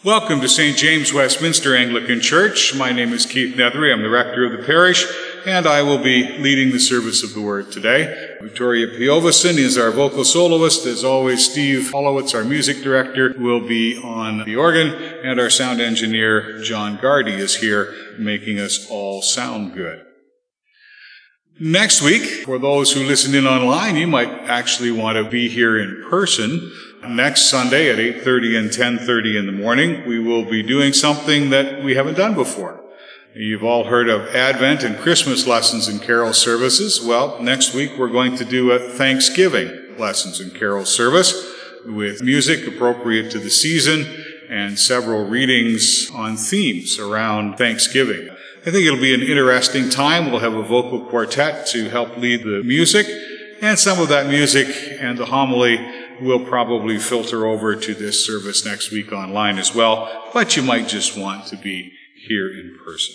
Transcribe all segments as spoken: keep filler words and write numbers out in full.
Welcome to Saint James Westminster Anglican Church. My name is Keith Nethery. I'm the rector of the parish, and I will be leading the service of the Word today. Victoria Pioveson is our vocal soloist. As always, Steve Hollowitz, our music director, will be on the organ, and our sound engineer, John Gardy, is here making us all sound good. Next week, for those who listen in online, you might actually want to be here in person. Next Sunday at eight thirty and ten thirty in the morning, we will be doing something that we haven't done before. You've all heard of Advent and Christmas lessons and carol services. Well, next week we're going to do a Thanksgiving lessons and carol service with music appropriate to the season and several readings on themes around Thanksgiving. I think it'll be an interesting time. We'll have a vocal quartet to help lead the music, and some of that music and the homily will probably filter over to this service next week online as well, but you might just want to be here in person.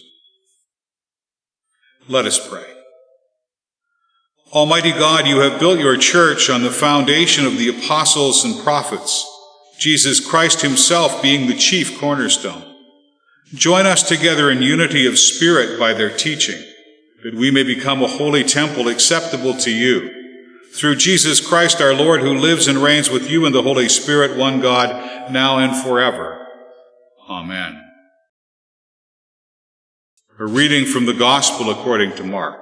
Let us pray. Almighty God, you have built your church on the foundation of the apostles and prophets, Jesus Christ himself being the chief cornerstone. Join us together in unity of spirit by their teaching, that we may become a holy temple acceptable to you. Through Jesus Christ our Lord, who lives and reigns with you in the Holy Spirit, one God, now and forever. Amen. A reading from the Gospel according to Mark.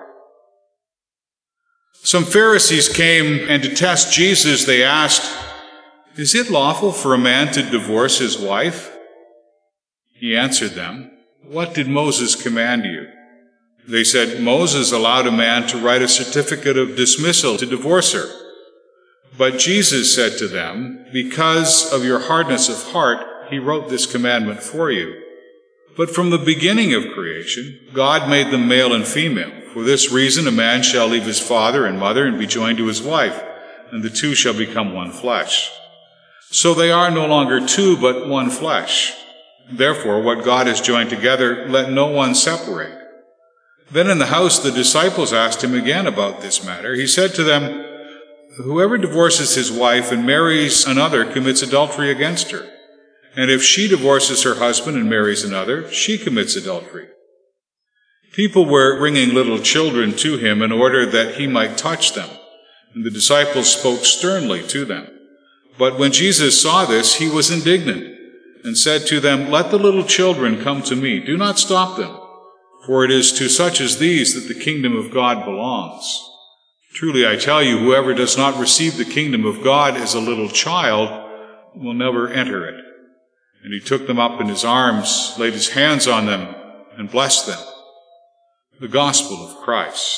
Some Pharisees came, and to test Jesus they asked, "Is it lawful for a man to divorce his wife?" He answered them, "What did Moses command you?" They said, "Moses allowed a man to write a certificate of dismissal to divorce her." But Jesus said to them, "Because of your hardness of heart, he wrote this commandment for you. But from the beginning of creation, God made them male and female. For this reason, a man shall leave his father and mother and be joined to his wife, and the two shall become one flesh. So they are no longer two, but one flesh. Therefore, what God has joined together, let no one separate." Then in the house the disciples asked him again about this matter. He said to them, "Whoever divorces his wife and marries another commits adultery against her. And if she divorces her husband and marries another, she commits adultery." People were bringing little children to him in order that he might touch them, and the disciples spoke sternly to them. But when Jesus saw this, he was indignant and said to them, "Let the little children come to me. Do not stop them. For it is to such as these that the kingdom of God belongs. Truly I tell you, whoever does not receive the kingdom of God as a little child will never enter it." And he took them up in his arms, laid his hands on them, and blessed them. The Gospel of Christ.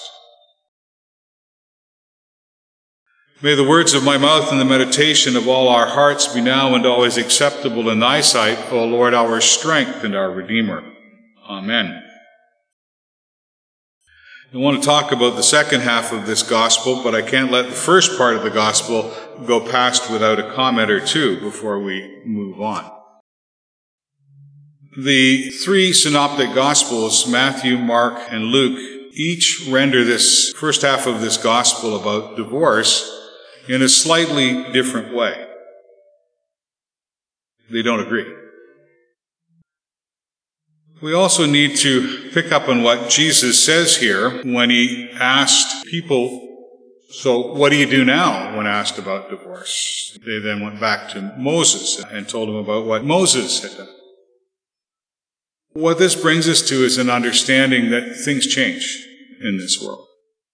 May the words of my mouth and the meditation of all our hearts be now and always acceptable in thy sight, O Lord, our strength and our Redeemer. Amen. I want to talk about the second half of this gospel, but I can't let the first part of the gospel go past without a comment or two before we move on. The three synoptic gospels, Matthew, Mark, and Luke, each render this first half of this gospel about divorce in a slightly different way. They don't agree. We also need to pick up on what Jesus says here when he asked people, "So what do you do now?" when asked about divorce. They then went back to Moses and told him about what Moses had done. What this brings us to is an understanding that things change in this world.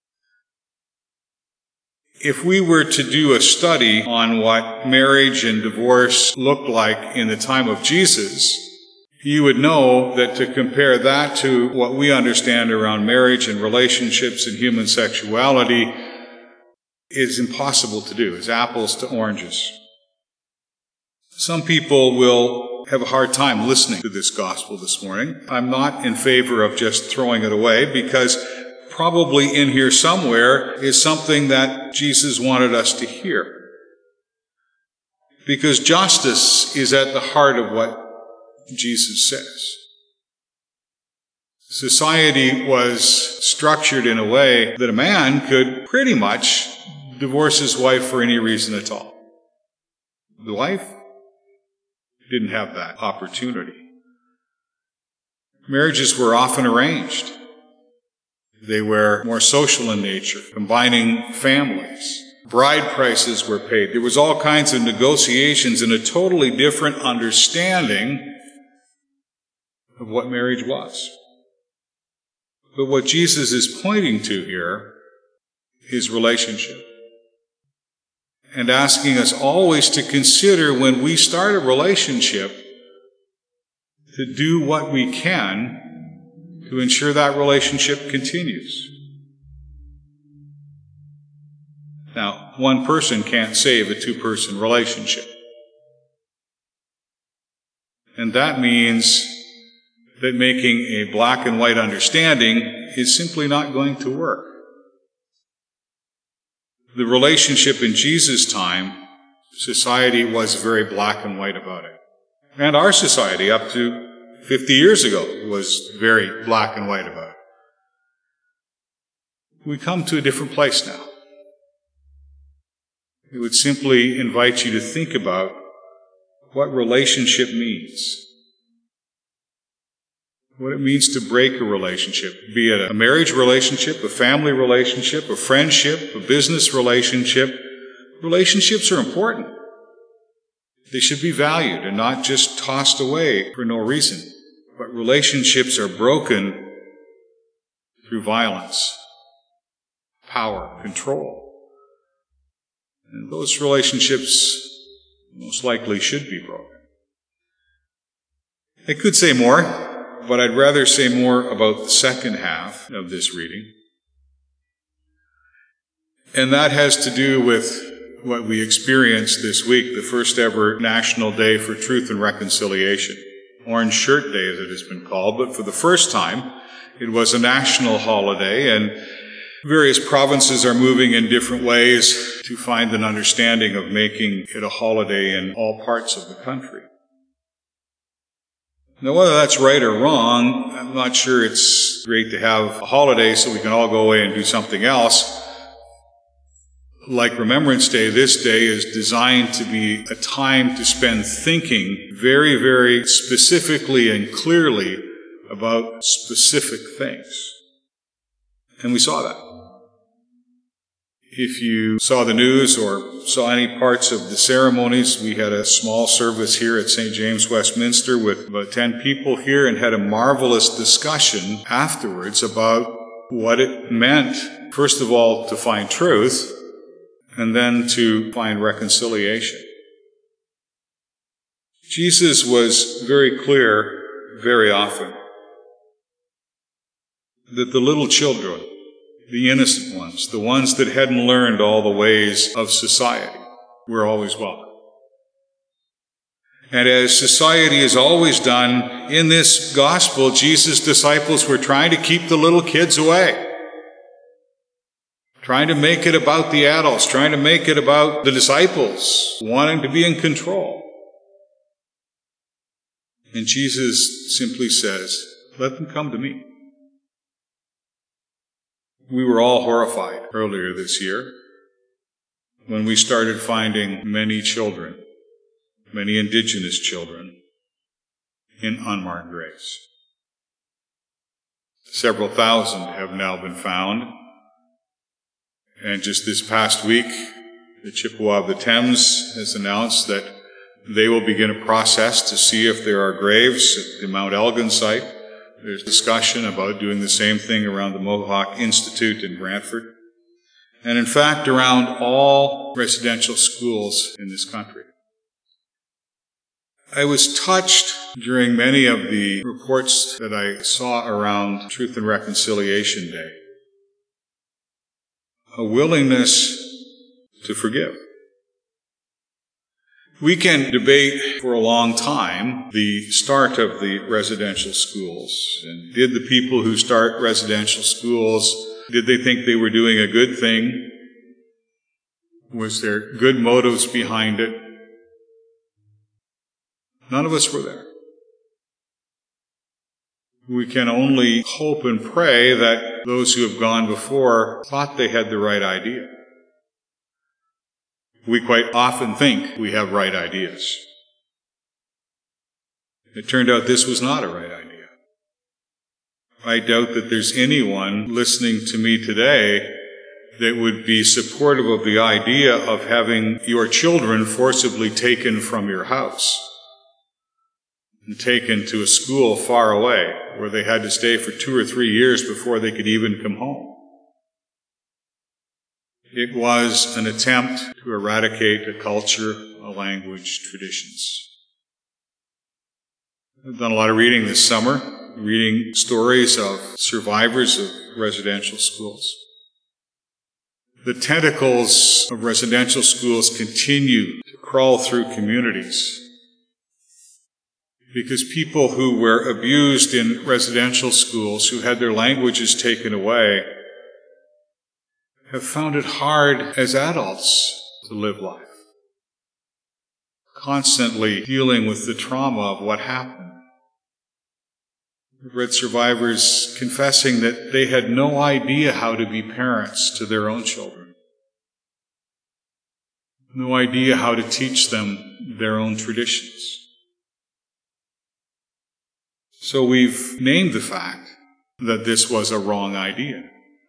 If we were to do a study on what marriage and divorce looked like in the time of Jesus, you would know that to compare that to what we understand around marriage and relationships and human sexuality is impossible to do. It's apples to oranges. Some people will have a hard time listening to this gospel this morning. I'm not in favor of just throwing it away, because probably in here somewhere is something that Jesus wanted us to hear. Because justice is at the heart of what Jesus says. Society was structured in a way that a man could pretty much divorce his wife for any reason at all. The wife didn't have that opportunity. Marriages were often arranged. They were more social in nature, combining families. Bride prices were paid. There was all kinds of negotiations and a totally different understanding of what marriage was. But what Jesus is pointing to here is relationship. And asking us always to consider when we start a relationship to do what we can to ensure that relationship continues. Now, one person can't save a two-person relationship. And that means that making a black and white understanding is simply not going to work. The relationship in Jesus' time, society was very black and white about it. And our society, up to fifty years ago, was very black and white about it. We come to a different place now. It would simply invite you to think about what relationship means. What it means to break a relationship, be it a marriage relationship, a family relationship, a friendship, a business relationship. Relationships are important. They should be valued and not just tossed away for no reason. But relationships are broken through violence, power, control. And those relationships most likely should be broken. I could say more, but I'd rather say more about the second half of this reading. And that has to do with what we experienced this week, the first ever National Day for Truth and Reconciliation. Orange Shirt Day, as it has been called, but for the first time, it was a national holiday, and various provinces are moving in different ways to find an understanding of making it a holiday in all parts of the country. Now, whether that's right or wrong, I'm not sure it's great to have a holiday so we can all go away and do something else. Like Remembrance Day, this day is designed to be a time to spend thinking very, very specifically and clearly about specific things. And we saw that. If you saw the news or saw any parts of the ceremonies, we had a small service here at Saint James Westminster with about ten people here and had a marvelous discussion afterwards about what it meant, first of all, to find truth, and then to find reconciliation. Jesus was very clear very often that the little children, the innocent ones, the ones that hadn't learned all the ways of society, were always welcome. And as society has always done, in this gospel, Jesus' disciples were trying to keep the little kids away. Trying to make it about the adults, trying to make it about the disciples, wanting to be in control. And Jesus simply says, let them come to me. We were all horrified earlier this year when we started finding many children, many indigenous children, in unmarked graves. Several thousand have now been found. And just this past week, the Chippewa of the Thames has announced that they will begin a process to see if there are graves at the Mount Elgin site. There's discussion about doing the same thing around the Mohawk Institute in Brantford. And in fact, around all residential schools in this country. I was touched during many of the reports that I saw around Truth and Reconciliation Day. A willingness to forgive. We can debate for a long time the start of the residential schools. And did the people who start residential schools, did they think they were doing a good thing? Was there good motives behind it? None of us were there. We can only hope and pray that those who have gone before thought they had the right idea. We quite often think we have right ideas. It turned out this was not a right idea. I doubt that there's anyone listening to me today that would be supportive of the idea of having your children forcibly taken from your house and taken to a school far away where they had to stay for two or three years before they could even come home. It was an attempt to eradicate a culture, a language, traditions. I've done a lot of reading this summer, reading stories of survivors of residential schools. The tentacles of residential schools continue to crawl through communities because people who were abused in residential schools, who had their languages taken away, have found it hard as adults to live life, constantly dealing with the trauma of what happened. I've read survivors confessing that they had no idea how to be parents to their own children, no idea how to teach them their own traditions. So we've named the fact that this was a wrong idea.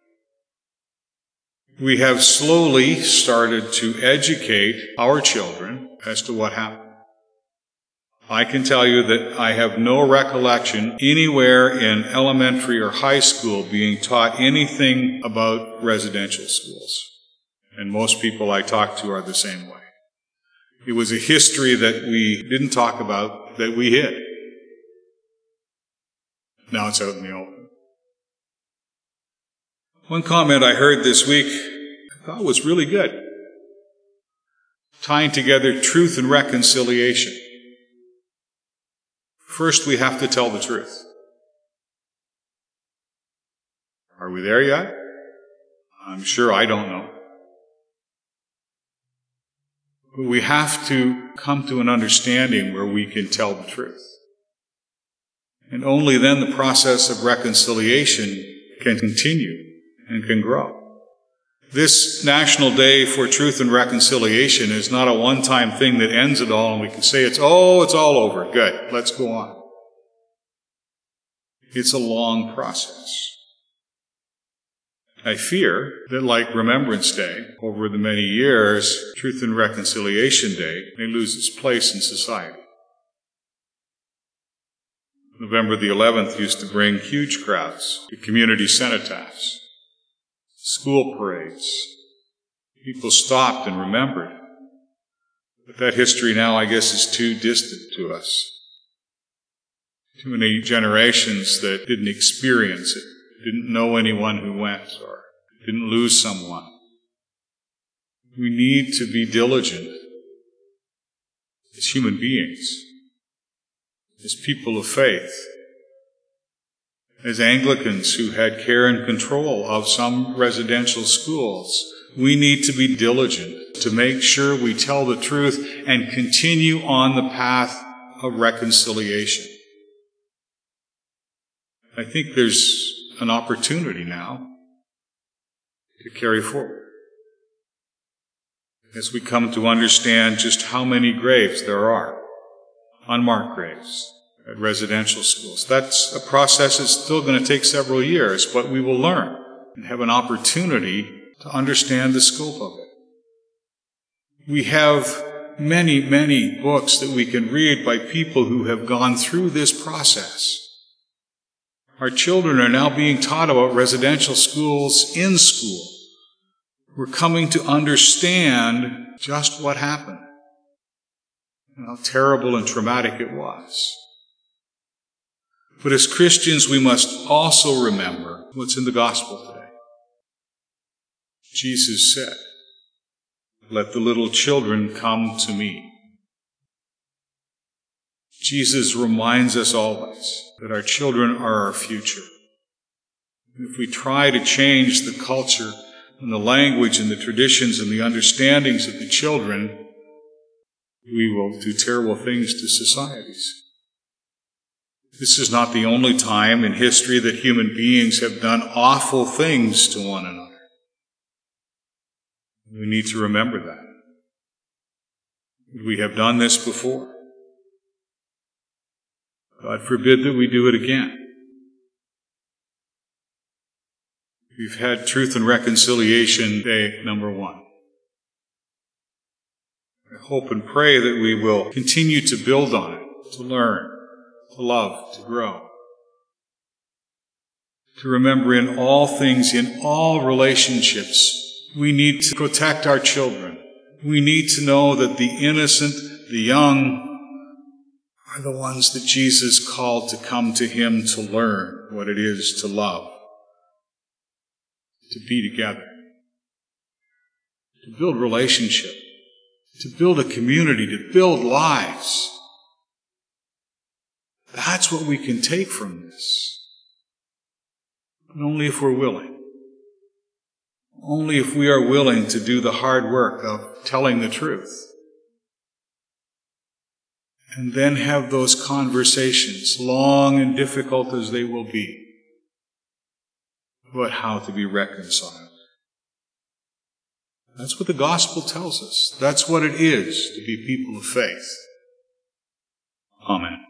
We have slowly started to educate our children as to what happened. I can tell you that I have no recollection anywhere in elementary or high school being taught anything about residential schools. And most people I talk to are the same way. It was a history that we didn't talk about, that we hid. Now it's out in the open. One comment I heard this week I thought was really good, tying together truth and reconciliation. First, we have to tell the truth. Are we there yet? I'm sure I don't know. But we have to come to an understanding where we can tell the truth. And only then the process of reconciliation can continue and can grow. This National Day for Truth and Reconciliation is not a one-time thing that ends it all and we can say it's, oh, it's all over. Good, let's go on. It's a long process. I fear that like Remembrance Day, over the many years, Truth and Reconciliation Day may lose its place in society. November the eleventh used to bring huge crowds to community cenotaphs, school parades. People stopped and remembered. But that history now, I guess, is too distant to us. Too many generations that didn't experience it, didn't know anyone who went, or didn't lose someone. We need to be diligent as human beings, as people of faith, as Anglicans who had care and control of some residential schools. We need to be diligent to make sure we tell the truth and continue on the path of reconciliation. I think there's an opportunity now to carry forward as we come to understand just how many graves there are, unmarked graves, at residential schools. That's a process that's still going to take several years, but we will learn and have an opportunity to understand the scope of it. We have many, many books that we can read by people who have gone through this process. Our children are now being taught about residential schools in school. We're coming to understand just what happened and how terrible and traumatic it was. But as Christians, we must also remember what's in the gospel today. Jesus said, "Let the little children come to me." Jesus reminds us always that our children are our future. If we try to change the culture and the language and the traditions and the understandings of the children, we will do terrible things to societies. This is not the only time in history that human beings have done awful things to one another. We need to remember that. We have done this before. God forbid that we do it again. We've had Truth and Reconciliation Day number one. I hope and pray that we will continue to build on it, to learn, to love, to grow. To remember in all things, in all relationships, we need to protect our children. We need to know that the innocent, the young, are the ones that Jesus called to come to him to learn what it is to love, to be together, to build relationship, to build a community, to build lives. That's what we can take from this. And only if we're willing. Only if we are willing to do the hard work of telling the truth. And then have those conversations, long and difficult as they will be, about how to be reconciled. That's what the gospel tells us. That's what it is to be people of faith. Amen.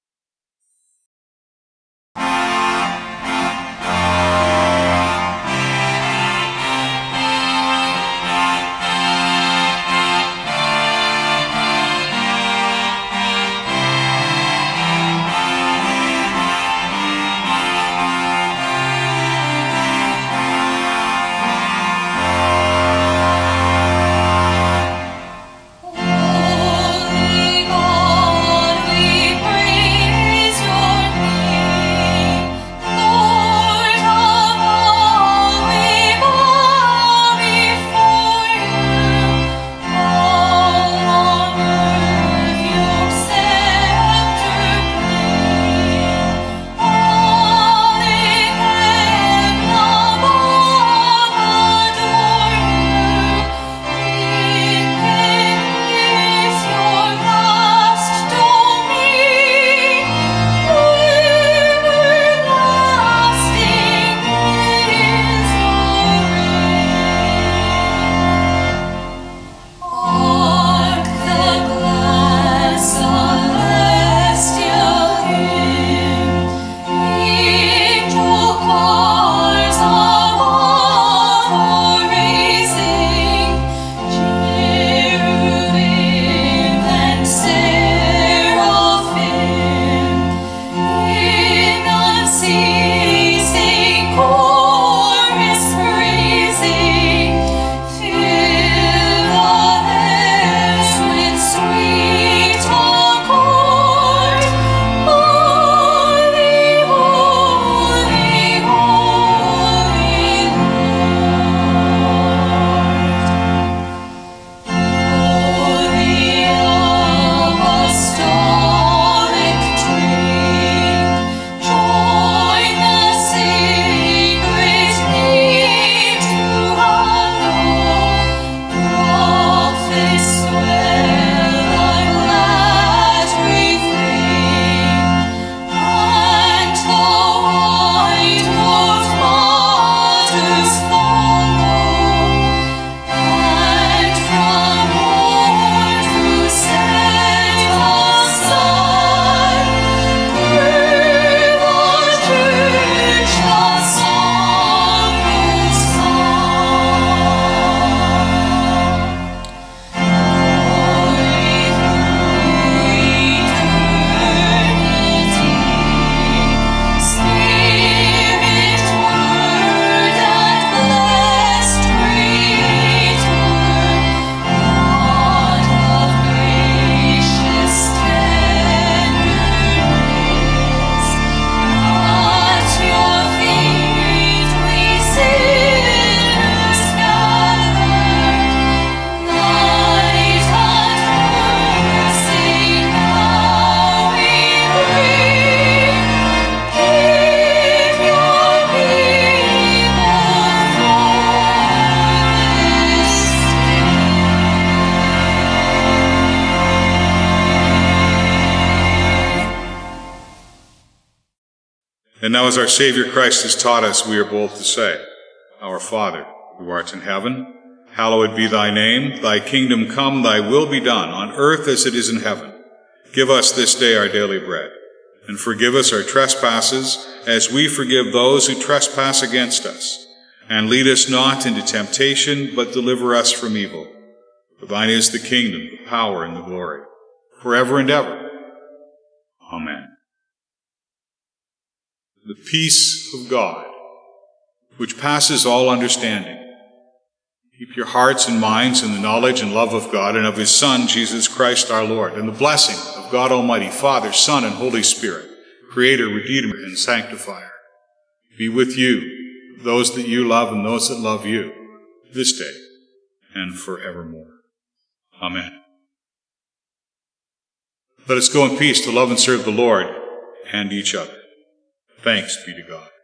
And now as our Savior Christ has taught us, we are bold to say, Our Father, who art in heaven, hallowed be thy name. Thy kingdom come, thy will be done, on earth as it is in heaven. Give us this day our daily bread. and forgive us our trespasses, as we forgive those who trespass against us. And lead us not into temptation, but deliver us from evil. For thine is the kingdom, the power, and the glory, forever and ever. Amen. The peace of God, which passes all understanding, keep your hearts and minds in the knowledge and love of God and of his Son, Jesus Christ our Lord, and the blessing of God Almighty, Father, Son, and Holy Spirit, Creator, Redeemer, and Sanctifier, be with you, those that you love and those that love you, this day and forevermore. Amen. Let us go in peace to love and serve the Lord and each other. Thanks be to God.